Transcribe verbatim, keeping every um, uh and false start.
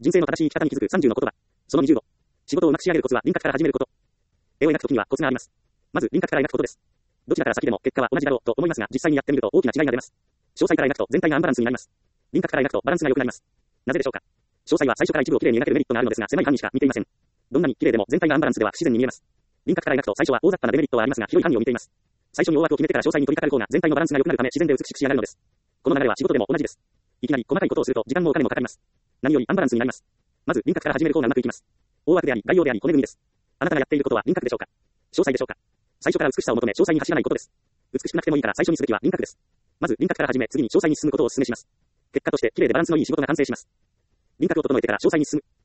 人生の正しい生き方に気づくさんじゅうの言葉。そのにじゅうご。仕事をうまく仕上げるコツは輪郭から始めること。絵を描くときにはコツがあります。まず輪郭から描くことです。どちらから先でも結果は同じだろうと思いますが、実際にやってみると大きな違いが出ます。詳細から描くと全体がアンバランスになります。輪郭から描くとバランスが良くなります。なぜでしょうか。詳細は最初から一部をきれいに描けるメリットがあるのですが、狭い範囲しか見ていません。どんなに綺麗でも全体がアンバランスでは不自然に見えます。輪郭から描くと最初は大雑把なデメリットはありますが、広い範囲を見ています。最初に大枠を決めてから詳細に取り掛かる方が全体のバランスが良くなるため自然で美しく仕上がるのです。この流れは仕事でも同じです。いきなり細かいことをすると時間もお金もかかります。何よりアンバランスになります。まず輪郭から始める方がうまくいきます。大枠であり、概要であり、骨組みです。あなたがやっていることは輪郭でしょうか。詳細でしょうか。最初から美しさを求め詳細に走らないことです。美しくなくてもいいから最初にすべきは輪郭です。まず輪郭から始め、次に詳細に進むことをお勧めします。結果として綺麗でバランスのいい仕事が完成します。輪郭を整えてから詳細に進む。